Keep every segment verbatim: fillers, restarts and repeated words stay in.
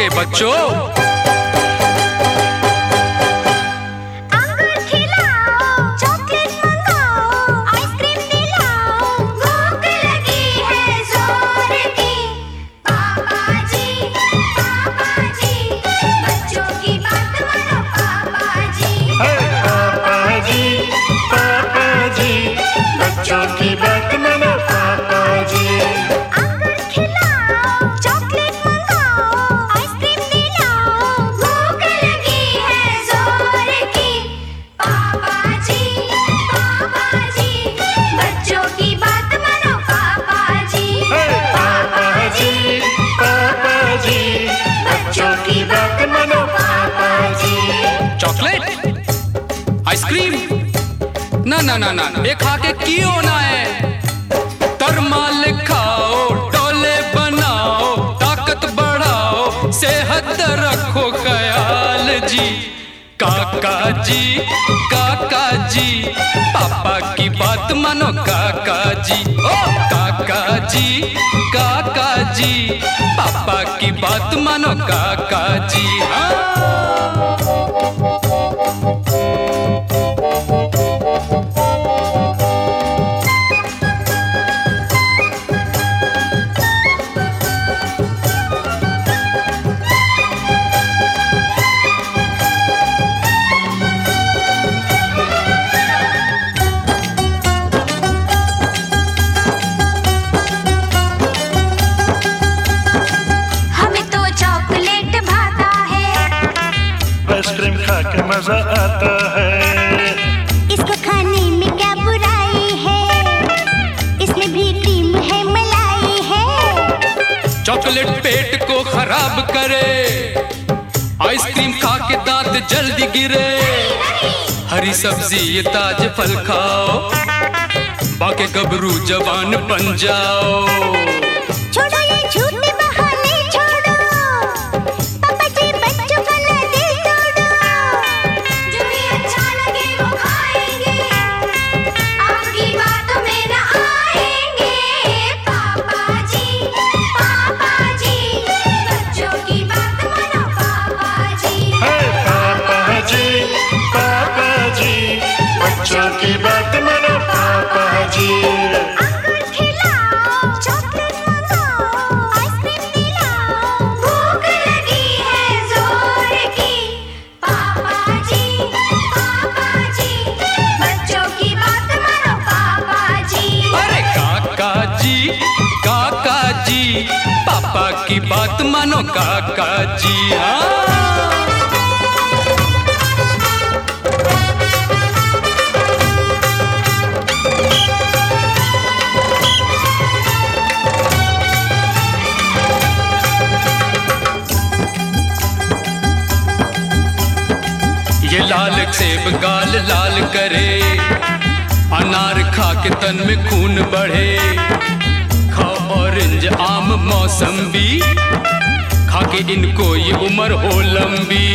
छोटे बच्चों। Chocolate, ice cream, ना ना ना ना, ये खा के क्यों होना है। तरमाल खाओ, डोले बनाओ, ताकत बढ़ाओ, सेहत रखो ख्याल जी। काका जी, काका जी, पापा की बात मानो काका जी। ओ काका जी, काका जी, पापा की बात मानो काका जी। हाँ आइसक्रीम खा के मजा आता है। इसको खाने में क्या बुराई है, इसमें भी क्रीम है, मलाई है। चॉकलेट पेट को खराब करे, आइसक्रीम खा के दांत जल्दी गिरे। हरी सब्जी ये ताजे फल खाओ, बाकी गबरू जवान बन जाओ। छोड़ो ये झूठे बहाने छोड़ो, पापा जी बच्चों का ना दिल तोड़ो। जो भी अच्छा लगे वो खाएंगे, आपकी बातों में न आएंगे। पापा जी, पापा जी, बच्चों की बात मानो पापा जी। हे पापा जी, पापा जी, बच्चों की बात मानो पापा जी। काका जी, पापा की बात मानो काका जी। हाँ ये लाल सेब गाल लाल करे, अनार खा के तन में खून बढ़े। ऑरेंज आम मौसम्बी, खा के इनको ये उम्र हो लंबी।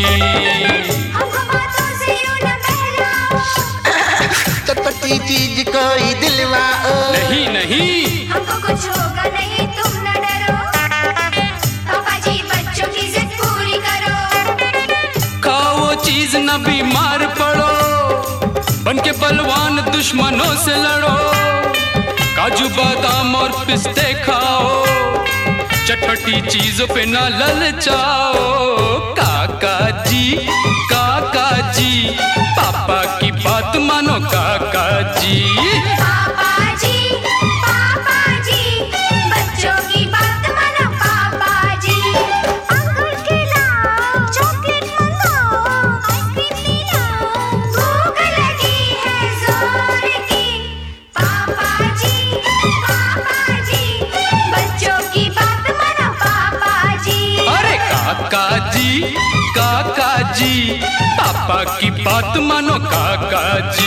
चटपटी चीज कोई दिलवाओ। नहीं नहीं, हमको कुछ होगा नहीं, तुम न डरो। पापा जी बच्चों की जिद पूरी करो। खाओ वो चीज न बीमार पड़ो, बन के बलवान दुश्मनों से लड़ो। काजू बादाम और पिस्ते खाओ, चटपटी चीजों पे ना ललचाओ। काका जी, काका जी, पापा की बात मानो काका जी। पापा जी, पापा जी, बच्चों की बात मानो पापा जी। अंगूर खिलाओ, चॉकलेट मंगाओ, आइसक्रीम पिलाओ, भूख लगी है जोर की। पापा जी, पापा जी, बच्चों की बात मानो पापा जी। अरे काका जी, काका जी, पापा की बात मानो काका जी।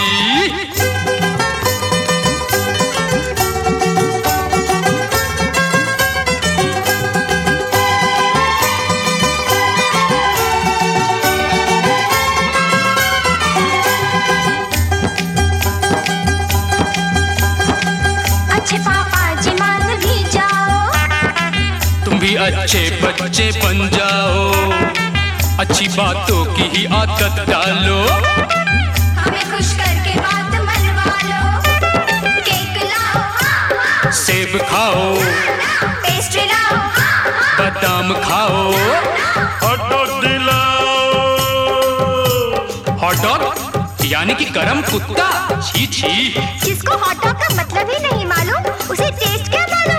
भी अच्छे बच्चे बन जाओ, अच्छी बातों की ही आदत डालो। हमें खुश करके बात मनवा लो। केक लाओ, हाँ हाँ, सेब खाओ, पेस्ट्री लाओ, हाँ हाँ, बादाम खाओ। हॉट डॉग दिलाओ। हॉट डॉग यानी कि गरम कुत्ता? छी छी। जिसको हॉट डॉग का मतलब ही नहीं मालूम, उसे टेस्ट क्या मालूम।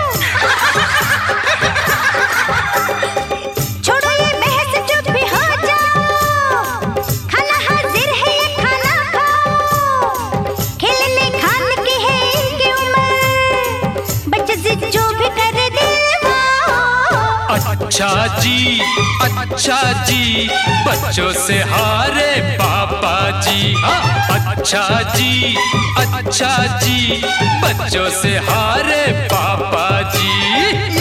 छोड़ो ये बहस, चुप भी हो जाओ। खाना हाजिर है, ये खाना खाओ। खेलने खाने की है इनकी उम्र, बच्चे जिद जो भी करे दिलवाओ। अच्छा जी, अच्छा जी, बच्चों से हारे पापा जी। हाँ, अच्छा जी, अच्छा जी, बच्चों से हारे पापा जी।